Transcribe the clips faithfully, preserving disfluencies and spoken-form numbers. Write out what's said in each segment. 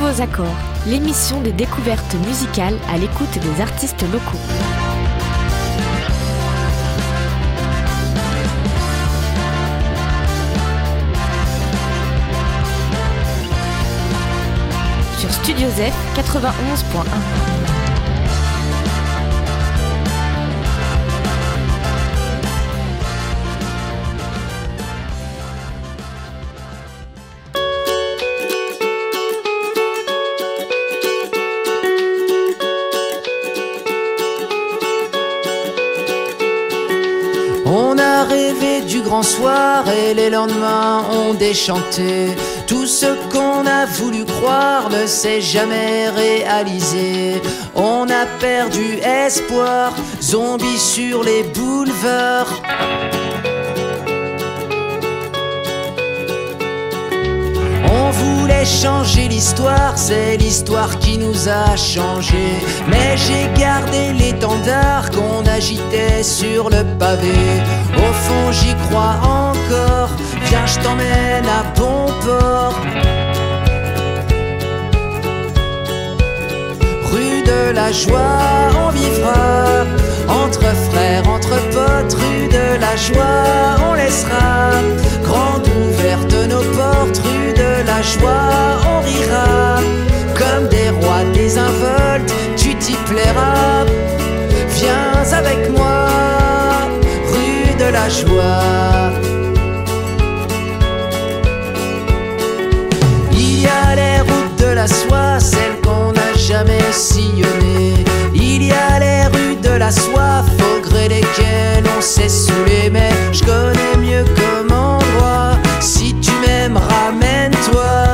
Nouveaux Accords, l'émission des découvertes musicales à l'écoute des artistes locaux. Sur Studio Z quatre-vingt-onze point un. On a rêvé du grand soir et les lendemains ont déchanté. Tout ce qu'on a voulu croire ne s'est jamais réalisé. On a perdu espoir, zombies sur les boulevards. On voulait changer l'histoire, c'est l'histoire qui nous a changé. Mais j'ai gardé l'étendard qu'on agitait sur le pavé. Au fond j'y crois encore, viens je t'emmène à bon port. Rue de la joie on vivra, entre frères, entre potes. Rue de la joie on laissera grande ouverte nos portes. Rue de la joie on rira, comme des rois désinvoltes, tu t'y plairas. Viens avec moi, rue de la joie. Il y a les routes de la soie, celles qu'on n'a jamais sillonnées. Il y a les rues de la soif, au gré desquelles on s'est saoulé. Mais je connais mieux comme endroit, si tu m'aimes ramène-toi.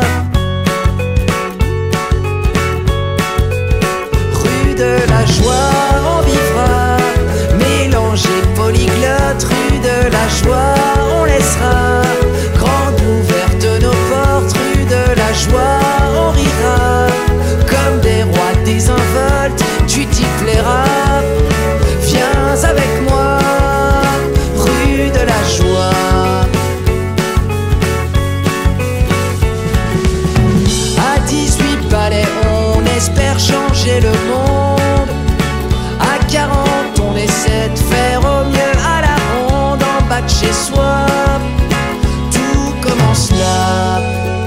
Rue de la joie on vivra, mélangé polyglotte. Rue de la joie on laissera grande ouverte nos portes. Rue de la joie on rira, comme des rois désinvoltes, tu t'y plairas. Viens avec moi, rue de la joie. À dix-huit balais on espère changer le monde. À quarante on essaie de faire au mieux à la ronde. En bas de chez soi, tout commence là.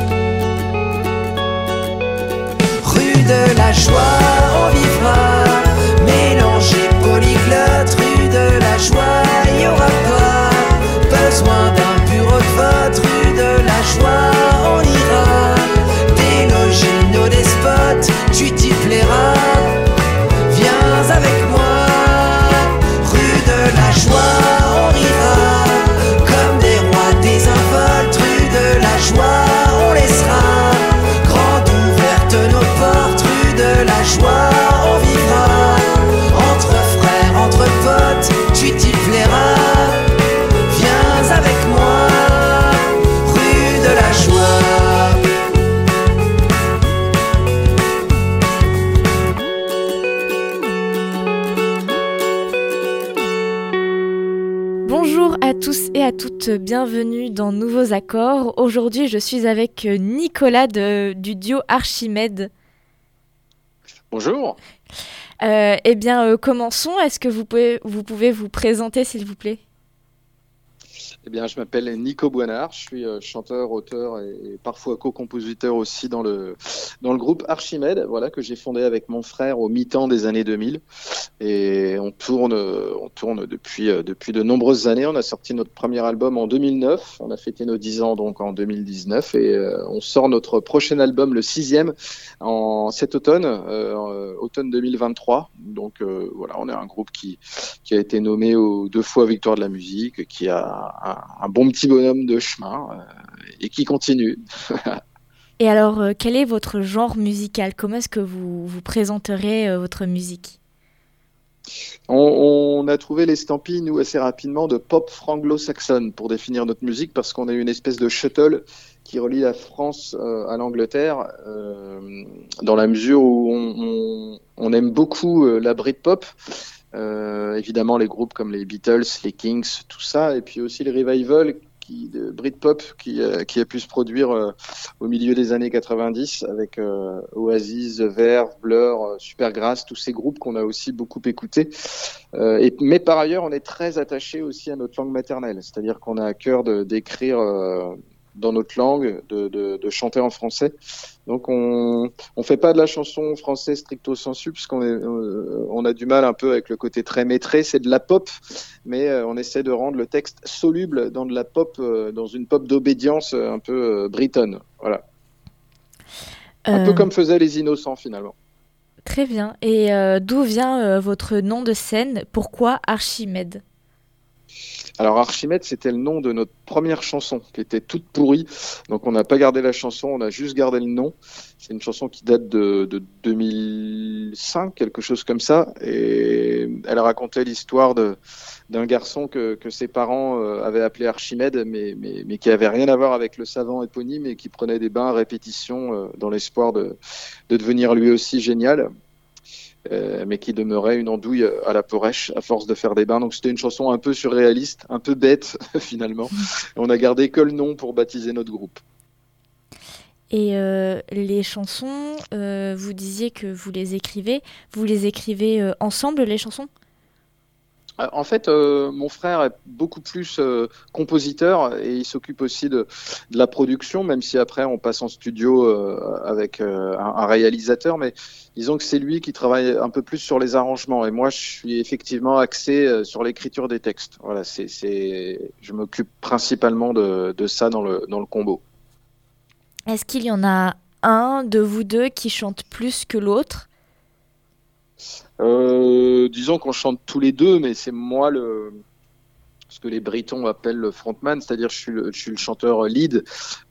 Rue de la joie on vivra, mélangé polyglotte. Rue de la joie y aura pas besoin d'un bureau de vote. Rue de la joie on ira déloger nos despotes, tu t'y plairas. Viens avec moi, rue de la joie on rira, comme des rois désinvoltes. Rue de la joie on laissera grande ouverte nos portes. Rue de la joie on vivra, entre frères, entre potes, tu t'y plairas. Viens avec moi, rue de la joie. Bonjour à tous et à toutes, bienvenue dans Nouveaux Accords. Aujourd'hui, je suis avec Nicolas de, du duo Archimède. Bonjour. Euh, eh bien, euh, commençons. Est-ce que vous pouvez, vous pouvez vous présenter, s'il vous plaît ? Eh bien, je m'appelle Nico Boinard, je suis euh, chanteur, auteur et, et parfois co-compositeur aussi dans le, dans le groupe Archimède, voilà, que j'ai fondé avec mon frère au mi-temps des années deux mille. Et on tourne, on tourne depuis, euh, depuis de nombreuses années. On a sorti notre premier album en deux mille neuf, on a fêté nos dix ans donc en deux mille dix-neuf et euh, on sort notre prochain album, le sixième, en cet automne, euh, automne deux mille vingt-trois. Donc euh, voilà, on est un groupe qui, qui a été nommé aux deux fois Victoire de la musique, qui a un, un bon petit bonhomme de chemin euh, et qui continue. Et alors, euh, quel est votre genre musical ? Comment est-ce que vous, vous présenterez euh, votre musique ? On, on a trouvé l'estampille, nous, assez rapidement, de pop franglo-saxonne pour définir notre musique, parce qu'on a une espèce de shuttle qui relie la France euh, à l'Angleterre, euh, dans la mesure où on, on, on aime beaucoup euh, la Britpop, euh, évidemment les groupes comme les Beatles, les Kings, tout ça, et puis aussi le revival qui, de Britpop qui, euh, qui a pu se produire euh, au milieu des années quatre-vingt-dix avec euh, Oasis, The Verve, Blur, euh, Supergrass, tous ces groupes qu'on a aussi beaucoup écoutés. Euh, et, mais par ailleurs, on est très attaché aussi à notre langue maternelle, c'est-à-dire qu'on a à cœur de, d'écrire euh, dans notre langue, de, de, de chanter en français. Donc on on fait pas de la chanson française stricto sensu, puisqu'on est, on a du mal un peu avec le côté très métré. C'est de la pop, mais on essaie de rendre le texte soluble dans de la pop, dans une pop d'obédience un peu bretonne. Voilà. Un euh... peu comme faisaient les Innocents finalement. Très bien. Et euh, d'où vient euh, votre nom de scène ? Pourquoi Archimède ? Alors Archimède, c'était le nom de notre première chanson qui était toute pourrie. Donc on n'a pas gardé la chanson, on a juste gardé le nom. C'est une chanson qui date de, de deux mille cinq, quelque chose comme ça. Et elle racontait l'histoire de, d'un garçon que, que ses parents euh, avaient appelé Archimède, mais, mais, mais qui avait rien à voir avec le savant éponyme et qui prenait des bains à répétition euh, dans l'espoir de, de devenir lui aussi génial. Euh, mais qui demeurait une andouille à la porèche à force de faire des bains. Donc c'était une chanson un peu surréaliste, un peu bête finalement. On a gardé que le nom pour baptiser notre groupe. Et euh, les chansons, euh, vous disiez que vous les écrivez. Vous les écrivez euh, ensemble, les chansons ? En fait, euh, mon frère est beaucoup plus euh, compositeur et il s'occupe aussi de, de la production, même si après on passe en studio euh, avec euh, un, un réalisateur. Mais disons que c'est lui qui travaille un peu plus sur les arrangements et moi je suis effectivement axé euh, sur l'écriture des textes. Voilà, c'est, c'est, je m'occupe principalement de, de ça dans le, dans le combo. Est-ce qu'il y en a un de vous deux qui chante plus que l'autre ? Euh, disons qu'on chante tous les deux, mais c'est moi le ce que les Britons appellent le frontman, c'est-à-dire je suis le, je suis le chanteur lead.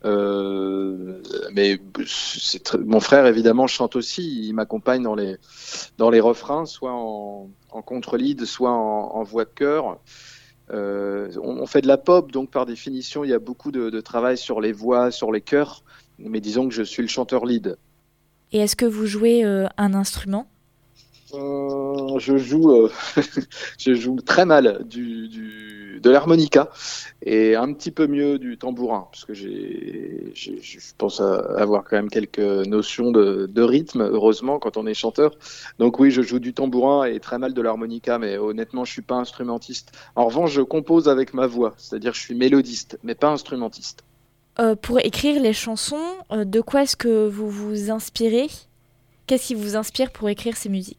Euh, mais c'est très, mon frère évidemment chante aussi, il m'accompagne dans les dans les refrains, soit en, en contre-lead, soit en, en voix de chœur. Euh, on, on fait de la pop, donc par définition il y a beaucoup de, de travail sur les voix, sur les chœurs. Mais disons que je suis le chanteur lead. Et est-ce que vous jouez euh, un instrument ? Euh, je joue, euh, je joue très mal du, du, de l'harmonica et un petit peu mieux du tambourin parce que j'ai, j'ai, je pense avoir quand même quelques notions de, de rythme, heureusement quand on est chanteur. Donc oui, je joue du tambourin et très mal de l'harmonica, mais honnêtement, je suis pas instrumentiste. En revanche, je compose avec ma voix, c'est-à-dire je suis mélodiste, mais pas instrumentiste. Euh, pour écrire les chansons, euh, de quoi est-ce que vous vous inspirez ? Qu'est-ce qui vous inspire pour écrire ces musiques ?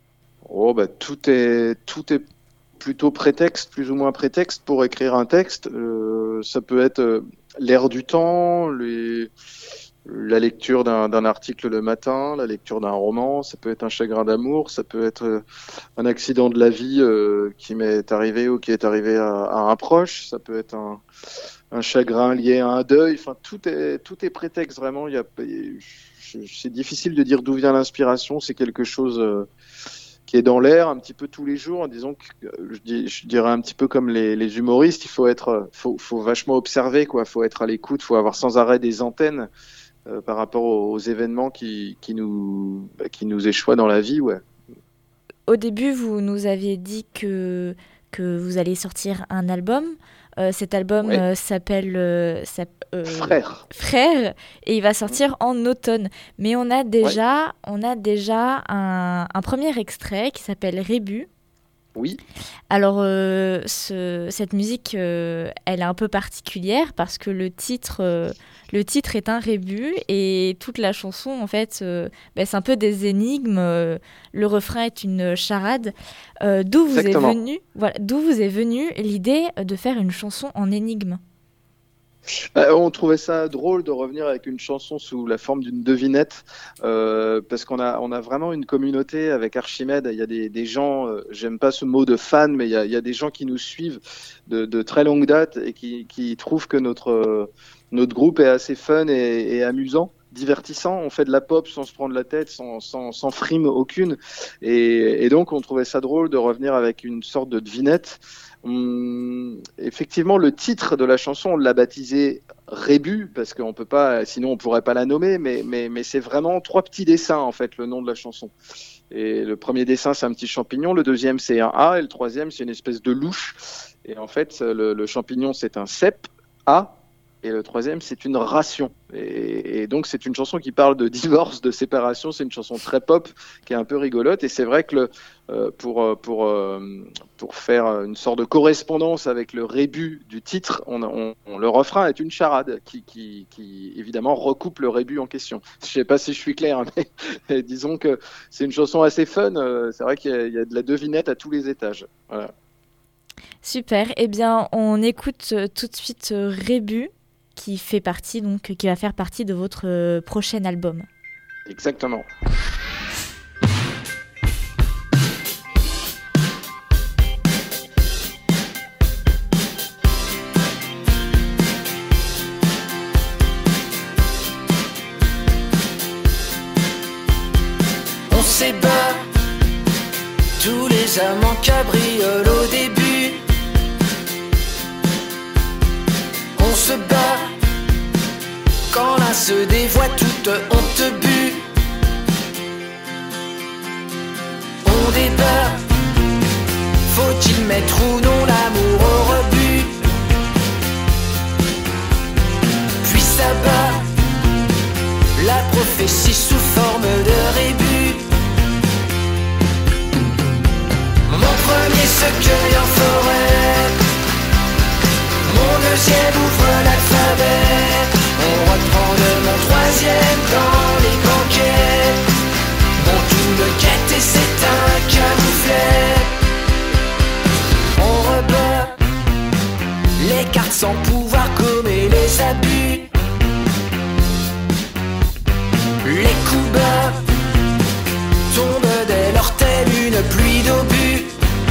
Oh bah tout est tout est plutôt prétexte, plus ou moins prétexte pour écrire un texte. Euh, ça peut être euh, l'air du temps, les, la lecture d'un, d'un article le matin, la lecture d'un roman. Ça peut être un chagrin d'amour, ça peut être euh, un accident de la vie euh, qui m'est arrivé ou qui est arrivé à, à un proche. Ça peut être un, un chagrin lié à un deuil. Enfin tout est tout est prétexte vraiment. Il y a, c'est difficile de dire d'où vient l'inspiration. C'est quelque chose euh, qui est dans l'air un petit peu tous les jours. Disons que je, dis, je dirais un petit peu comme les, les humoristes, il faut être, faut, faut vachement observer, quoi. Faut être à l'écoute, faut avoir sans arrêt des antennes euh, par rapport aux, aux événements qui, qui nous, qui nous échouent dans la vie, ouais. Au début, vous nous aviez dit que que vous allez sortir un album. Euh, cet album ouais. euh, s'appelle euh, ça, euh, Frère. Frère et il va sortir en automne. Mais on a déjà, ouais. on a déjà un, un premier extrait qui s'appelle Rébus. Oui. Alors, euh, ce, cette musique, euh, elle est un peu particulière parce que le titre, euh, le titre est un rébus et toute la chanson, en fait, euh, bah, c'est un peu des énigmes. Euh, le refrain est une charade. Euh, d'où vous est venu, voilà, d'où vous est venue l'idée de faire une chanson en énigme ? Bah, on trouvait ça drôle de revenir avec une chanson sous la forme d'une devinette euh, parce qu'on a on a vraiment une communauté avec Archimède. Il y a des, des gens, euh, j'aime pas ce mot de fan, mais il y a, il y a des gens qui nous suivent de, de très longue date et qui, qui trouvent que notre euh, notre groupe est assez fun et, et amusant, divertissant. On fait de la pop sans se prendre la tête, sans sans, sans frime aucune, et, et donc on trouvait ça drôle de revenir avec une sorte de devinette. Hum, effectivement, le titre de la chanson, on l'a baptisé Rébus parce qu'on peut pas, sinon on pourrait pas la nommer, mais mais mais c'est vraiment trois petits dessins en fait le nom de la chanson. Et le premier dessin c'est un petit champignon, le deuxième c'est un A et le troisième c'est une espèce de louche. Et en fait le, le champignon c'est un cep, A. Et le troisième, c'est une ration. Et, et donc, c'est une chanson qui parle de divorce, de séparation. C'est une chanson très pop, qui est un peu rigolote. Et c'est vrai que le, euh, pour, pour, euh, pour faire une sorte de correspondance avec le rébut du titre, on, on, on, le refrain est une charade qui, qui, qui, évidemment, recoupe le rébut en question. Je ne sais pas si je suis clair, hein, mais, mais disons que c'est une chanson assez fun. C'est vrai qu'il y a, il y a de la devinette à tous les étages. Voilà. Super. Eh bien, on écoute tout de suite Rébut, qui fait partie, donc, qui va faire partie de votre euh, prochain album. Exactement. On s'ébat, tous les amants cabrioles au début. On se bat, quand l'un se dévoie toute honte but. On débat, faut-il mettre ou non l'amour au rebut. Puis s'abat, la prophétie sous forme de rébut. Mon premier seccueil en forêt, mon deuxième ouvre l'alphabet. On reprend de mon troisième dans les banquets. Mon tout me guette et c'est un camouflet. On rebat les cartes sans pouvoir gommer les abus. Les coups bas tombent dès lors telle une pluie d'obus.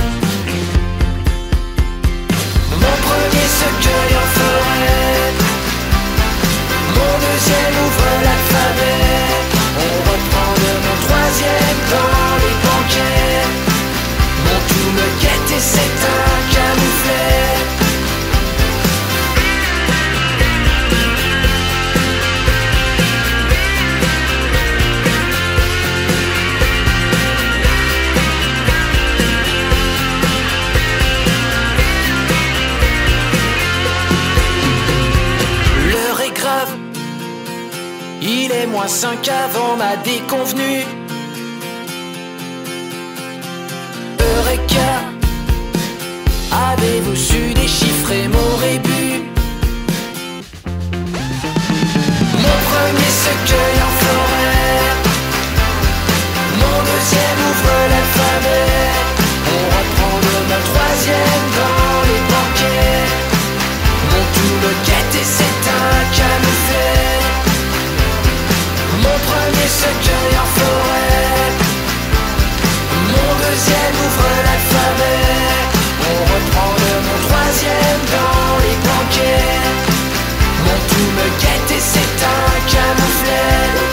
Mon premier seccueil en forêt, mon deuxième ouvre l'alphabet. On reprend de mon troisième dans les banquets. Mon tout me guette et c'est un camouflet. Il est moins cinq avant ma déconvenue. Eureka, avez-vous su déchiffrer mon rébut? Mon premier seccueil en forêt, mon deuxième ouvre l'alphabet. On reprend de mon troisième dans les banquets. Mon tout me guette et c'est un camouflet. Mon premier seccueil en forêt, mon deuxième ouvre l'alphabet. On reprend de mon troisième dans les banquets. Mon tout me guette et c'est un camouflet.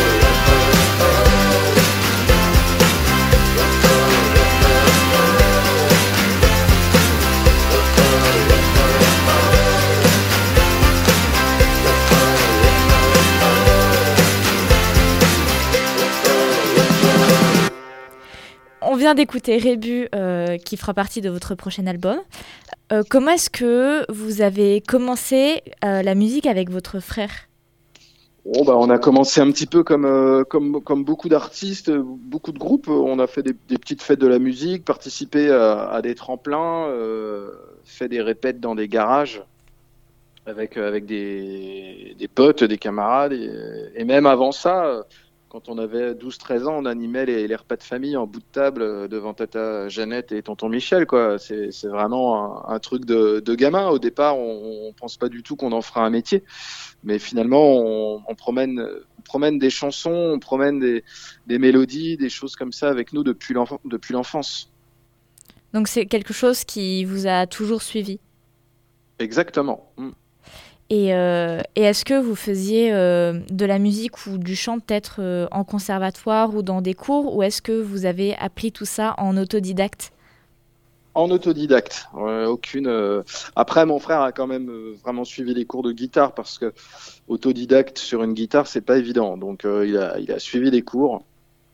On vient d'écouter Rébut, euh, qui fera partie de votre prochain album. Euh, comment est-ce que vous avez commencé euh, la musique avec votre frère ? Oh bah, on a commencé un petit peu comme, euh, comme, comme beaucoup d'artistes, beaucoup de groupes. On a fait des, des petites fêtes de la musique, participé à, à des tremplins, euh, fait des répètes dans des garages avec, avec des, des potes, des camarades. Et, et même avant ça, quand on avait douze treize ans, on animait les, les repas de famille en bout de table devant tata Jeannette et tonton Michel, quoi. C'est, c'est vraiment un, un truc de, de gamin. Au départ, on, on pense pas du tout qu'on en fera un métier. Mais finalement, on, on, promène, on promène des chansons, on promène des, des mélodies, des choses comme ça avec nous depuis, l'enf- depuis l'enfance. Donc c'est quelque chose qui vous a toujours suivi ? Exactement. Mm. Et, euh, et est-ce que vous faisiez euh, de la musique ou du chant peut-être euh, en conservatoire ou dans des cours, ou est-ce que vous avez appris tout ça en autodidacte ? En autodidacte, euh, aucune. Euh... Après, mon frère a quand même euh, vraiment suivi les cours de guitare parce que autodidacte sur une guitare, c'est pas évident. Donc, euh, il a, il a suivi les cours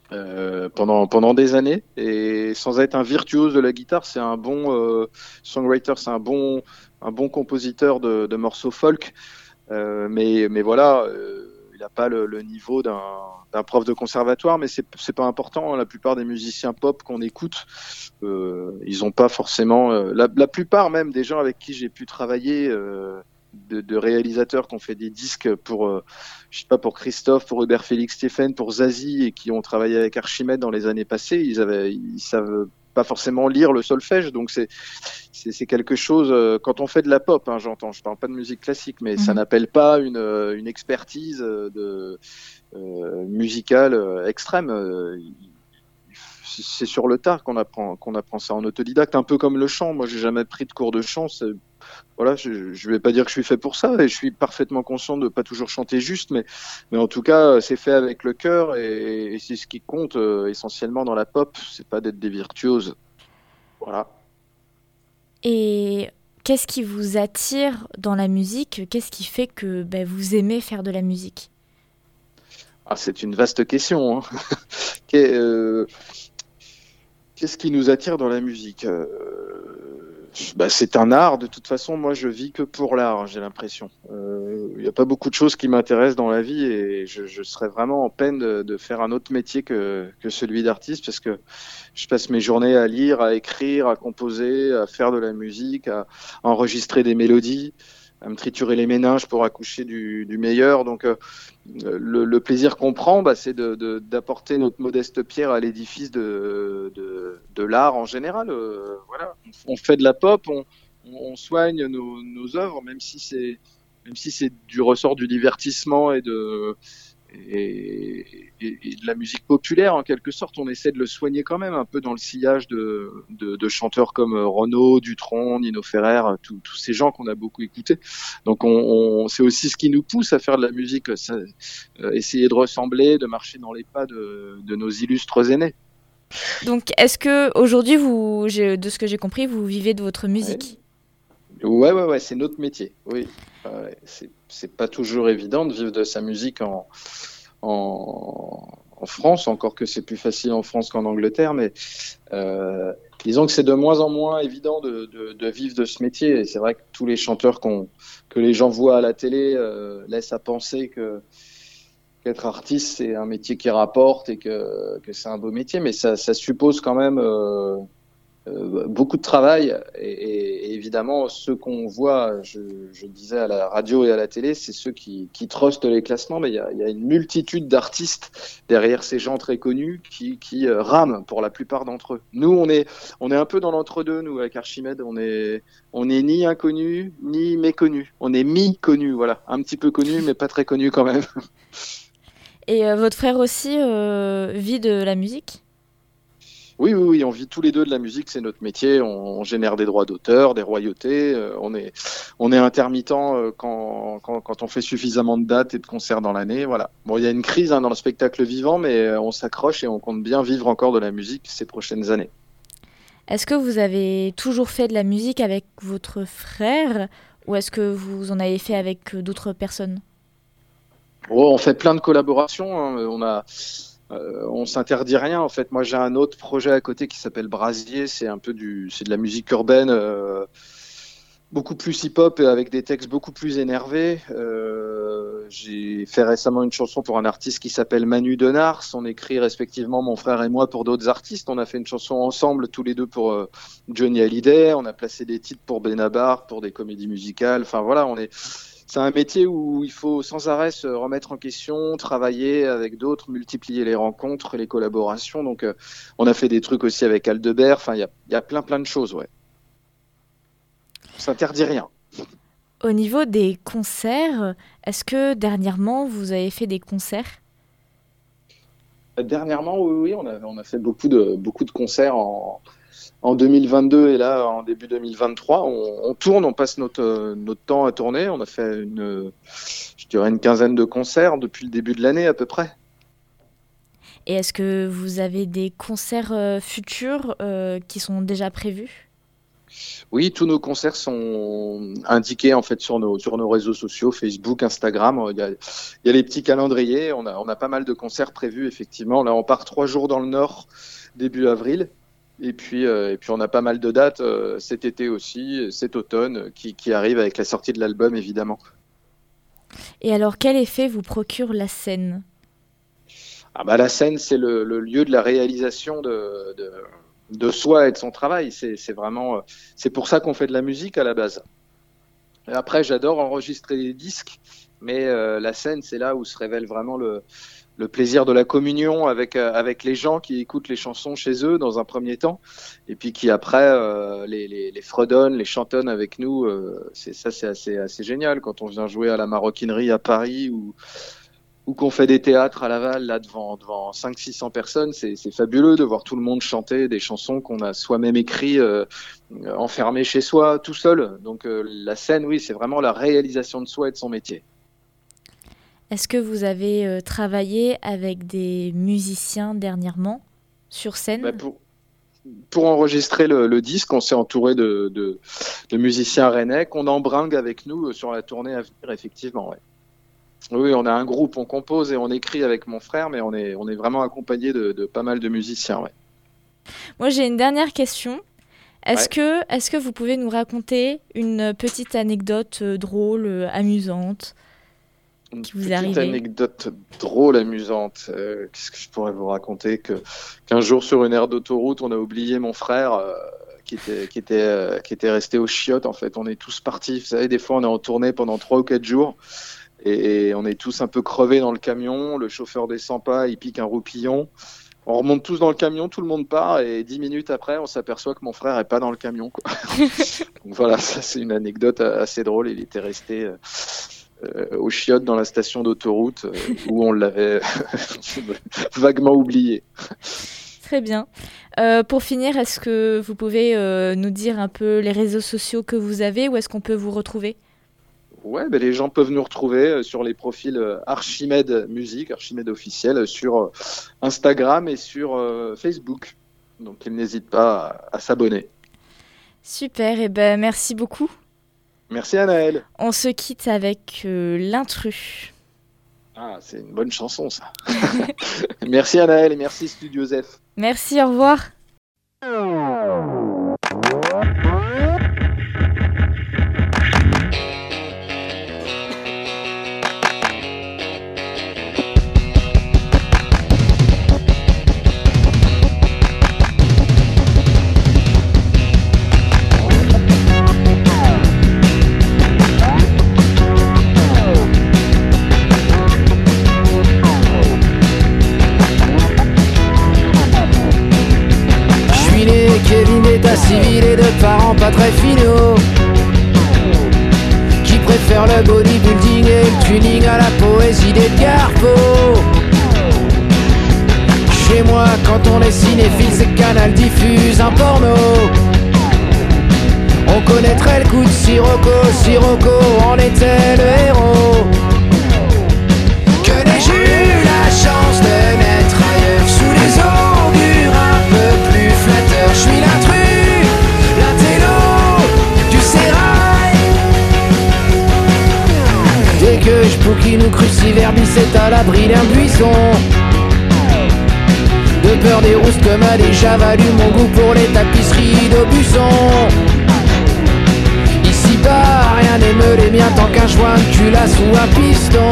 euh, pendant, pendant des années. Et sans être un virtuose de la guitare, c'est un bon euh, songwriter, c'est un bon, un bon compositeur de, de morceaux folk. Euh, mais, mais voilà, euh, il n'a pas le, le niveau d'un, d'un prof de conservatoire, mais c'est, c'est pas important. La plupart des musiciens pop qu'on écoute, euh, ils ont pas forcément. Euh, la, la plupart même des gens avec qui j'ai pu travailler, euh, de, de réalisateurs qui ont fait des disques pour, euh, je sais pas, pour Christophe, pour Hubert Félix Stéphane, pour Zazie et qui ont travaillé avec Archimède dans les années passées, ils avaient, ils savent pas forcément lire le solfège, donc c'est c'est, c'est quelque chose. Euh, quand on fait de la pop, hein, j'entends, je parle pas de musique classique, mais mmh. ça n'appelle pas une euh, une expertise de euh, musicale euh, extrême. Euh, c'est sur le tard qu'on apprend qu'on apprend ça en autodidacte, un peu comme le chant. Moi, j'ai jamais pris de cours de chant. C'est, voilà, je, je vais pas dire que je suis fait pour ça, et je suis parfaitement conscient de pas toujours chanter juste, mais mais en tout cas, c'est fait avec le cœur, et, et c'est ce qui compte euh, essentiellement dans la pop. C'est pas d'être des virtuoses. Voilà. Et qu'est-ce qui vous attire dans la musique ? Qu'est-ce qui fait que ben, vous aimez faire de la musique ? Ah, c'est une vaste question. Hein. Qu'est, euh, qu'est-ce qui nous attire dans la musique ? euh, bah, C'est un art. De toute façon, moi, je vis que pour l'art, hein, j'ai l'impression. Il euh, n'y a pas beaucoup de choses qui m'intéressent dans la vie, et je, je serais vraiment en peine de, de faire un autre métier que, que celui d'artiste, parce que je passe mes journées à lire, à écrire, à composer, à faire de la musique, à enregistrer des mélodies, à me triturer les méninges pour accoucher du, du meilleur. Donc, euh, le, le plaisir qu'on prend, bah, c'est de, de, d'apporter notre modeste pierre à l'édifice de, de, de l'art en général. Euh, voilà, on fait de la pop, on, on soigne nos, nos œuvres, même si c'est, même si c'est du ressort du divertissement et de Et, et, et de la musique populaire, en quelque sorte. On essaie de le soigner quand même un peu dans le sillage de, de, de chanteurs comme Renaud, Dutronc, Nino Ferrer, tous ces gens qu'on a beaucoup écoutés. Donc on, on, c'est aussi ce qui nous pousse à faire de la musique, ça, euh, essayer de ressembler, de marcher dans les pas de, de nos illustres aînés. Donc est-ce que aujourd'hui, vous, de ce que j'ai compris, vous vivez de votre musique ? Ouais, ouais, ouais, c'est notre métier, oui. Euh, c'est, c'est pas toujours évident de vivre de sa musique en, en, en France, encore que c'est plus facile en France qu'en Angleterre, mais euh, disons que c'est de moins en moins évident de, de, de vivre de ce métier. Et c'est vrai que tous les chanteurs qu'on, que les gens voient à la télé euh, laissent à penser que qu'être artiste, c'est un métier qui rapporte et que, que c'est un beau métier, mais ça, ça suppose quand même euh, Euh, beaucoup de travail, et, et, et évidemment ceux qu'on voit, je, je disais à la radio et à la télé, c'est ceux qui, qui trustent les classements, mais il y a, il y a une multitude d'artistes derrière ces gens très connus qui, qui euh, rament pour la plupart d'entre eux. Nous, on est, on est un peu dans l'entre-deux, nous, avec Archimède, on est, on est ni inconnu ni méconnu, on est mi-connu, voilà, un petit peu connu mais pas très connu quand même. Et euh, votre frère aussi euh, vit de la musique ? Oui, oui, oui, on vit tous les deux de la musique, c'est notre métier. On, on génère des droits d'auteur, des royautés. Euh, on est, on est intermittent euh, quand, quand, quand on fait suffisamment de dates et de concerts dans l'année. Voilà. Bon, il y a une crise hein, dans le spectacle vivant, mais on s'accroche et on compte bien vivre encore de la musique ces prochaines années. Est-ce que vous avez toujours fait de la musique avec votre frère, ou est-ce que vous en avez fait avec d'autres personnes ? Oh, on fait plein de collaborations. Hein. On a. Euh, on s'interdit rien en fait. Moi j'ai un autre projet à côté qui s'appelle Brasier, c'est un peu du, c'est de la musique urbaine, euh, beaucoup plus hip-hop et avec des textes beaucoup plus énervés. Euh, j'ai fait récemment une chanson pour un artiste qui s'appelle Manu Denars. On écrit respectivement mon frère et moi pour d'autres artistes. On a fait une chanson ensemble tous les deux pour euh, Johnny Hallyday. On a placé des titres pour Benabar, pour des comédies musicales. Enfin voilà, on est C'est un métier où il faut sans arrêt se remettre en question, travailler avec d'autres, multiplier les rencontres, les collaborations. Donc, euh, on a fait des trucs aussi avec Aldebert. Enfin, il y a, y a plein, plein de choses, ouais. On s'interdit rien. Au niveau des concerts, est-ce que dernièrement, vous avez fait des concerts ? Dernièrement, oui, oui, on a, on a fait beaucoup de, beaucoup de concerts en... En deux mille vingt-deux et là, en début deux mille vingt-trois, on, on tourne, on passe notre, notre temps à tourner. On a fait une, je dirais une quinzaine de concerts depuis le début de l'année à peu près. Et est-ce que vous avez des concerts euh, futurs euh, qui sont déjà prévus ? Oui, tous nos concerts sont indiqués en fait sur nos sur nos réseaux sociaux, Facebook, Instagram. Il y a, il y a les petits calendriers. On a on a pas mal de concerts prévus effectivement. Là, on part trois jours dans le Nord début avril. Et puis euh, et puis on a pas mal de dates euh, cet été aussi, cet automne qui qui arrive avec la sortie de l'album évidemment. Et alors, quel effet vous procure la scène ? Ah bah la scène, c'est le, le lieu de la réalisation de, de de soi et de son travail. C'est, c'est vraiment, c'est pour ça qu'on fait de la musique à la base. Et après, j'adore enregistrer des disques, mais euh, la scène, c'est là où se révèle vraiment le, le plaisir de la communion avec euh, avec les gens qui écoutent les chansons chez eux dans un premier temps, et puis qui après euh, les, les les fredonnent, les chantonnent avec nous. Euh, c'est ça, c'est assez assez génial quand on vient jouer à la Maroquinerie à Paris ou ou qu'on fait des théâtres à Laval, là, devant, devant cinq cents à six cents personnes, c'est, c'est fabuleux de voir tout le monde chanter des chansons qu'on a soi-même écrites, euh, enfermé chez soi, tout seul. Donc euh, la scène, oui, c'est vraiment la réalisation de soi et de son métier. Est-ce que vous avez euh, travaillé avec des musiciens dernièrement, sur scène ? Bah pour, pour enregistrer le, le disque, on s'est entouré de, de, de musiciens rennais qu'on embringue avec nous sur la tournée à venir, effectivement, ouais. Oui, on a un groupe, on compose et on écrit avec mon frère, mais on est, on est vraiment accompagné de, de pas mal de musiciens. Ouais. Moi, j'ai une dernière question. Est-ce, ouais. que, est-ce que vous pouvez nous raconter une petite anecdote euh, drôle, euh, amusante Une qui vous petite est arrivée ? anecdote drôle, amusante. Euh, qu'est-ce que je pourrais vous raconter que, qu'un jour, sur une aire d'autoroute, on a oublié mon frère euh, qui, était, qui, était, euh, qui était resté aux chiottes. En fait, on est tous partis. Vous savez, des fois, on est en tournée pendant trois ou quatre jours. Et on est tous un peu crevés dans le camion, le chauffeur descend pas, il pique un roupillon. On remonte tous dans le camion, tout le monde part, et dix minutes après, on s'aperçoit que mon frère est pas dans le camion, quoi. Donc voilà, ça c'est une anecdote assez drôle. Il était resté euh, aux chiottes dans la station d'autoroute euh, où on l'avait vaguement oublié. Très bien. Euh, pour finir, est-ce que vous pouvez euh, nous dire un peu les réseaux sociaux que vous avez, où est-ce qu'on peut vous retrouver ? Ouais, ben les gens peuvent nous retrouver sur les profils Archimède Musique, Archimède officiel, sur Instagram et sur euh, Facebook. Donc, ils n'hésitent pas à, à s'abonner. Super, et ben merci beaucoup. Merci Anaëlle. On se quitte avec euh, l'intrus. Ah, c'est une bonne chanson ça. Merci Anaëlle et merci Studio Zef. Merci, au revoir. Civil et de parents pas très finaux, qui préfèrent le bodybuilding et le tuning à la poésie d'Edgar Poe. Chez moi, quand on est cinéphile, c'est que Canal diffuse un porno. On connaîtrait le coup de Sirocco, Sirocco en était le héros. Que n'ai-je eu la chance de naître ailleurs, sous les augures un peu plus flatteurs. Je suis l'intrus, que je bouquine ou cruciverbis, c'est à l'abri d'un buisson. De peur des roustes que m'a déjà valu mon goût pour les tapisseries d'Aubusson. Ici-bas, rien n'émeut les miens tant qu'un joint de culasse ou un piston.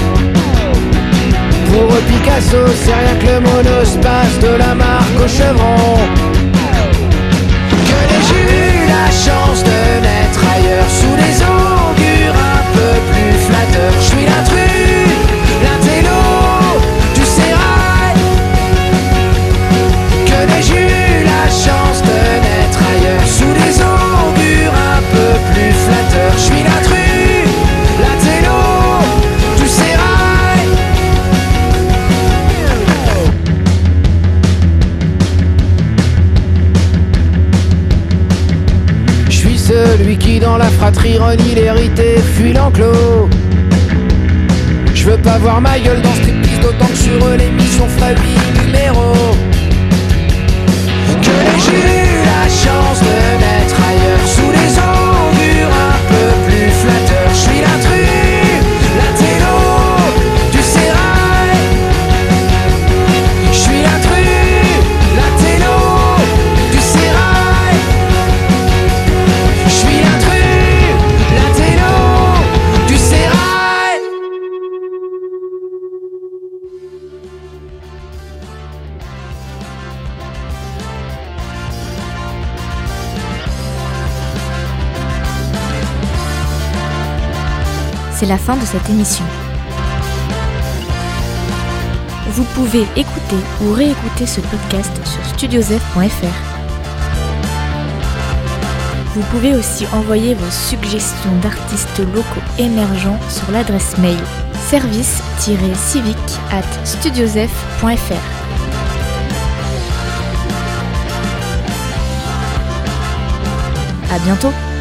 Pour Picasso, c'est rien que le monospace de la marque au chevron. Que n'ai-je eu la chance de naître ailleurs, sous les augures un peu plus flatteurs. Je suis l'intrus, l'intello du sérail. Que n'ai-je eu la chance de naître ailleurs, sous les augures un peu plus flatteurs. Je suis l'intrus, l'intello du sérail. Je suis celui qui dans la fratrie renie l'hérité, fuit l'enclos. Je veux pas voir ma gueule dans cette piste, d'autant que sur l'émission ferait huit numéros. Que n'ai-je eu la chance de naître ailleurs, sous c'est la fin de cette émission. Vous pouvez écouter ou réécouter ce podcast sur studiosf point f r. Vous pouvez aussi envoyer vos suggestions d'artistes locaux émergents sur l'adresse mail service tiret civique arobase studiosf point f r. À bientôt!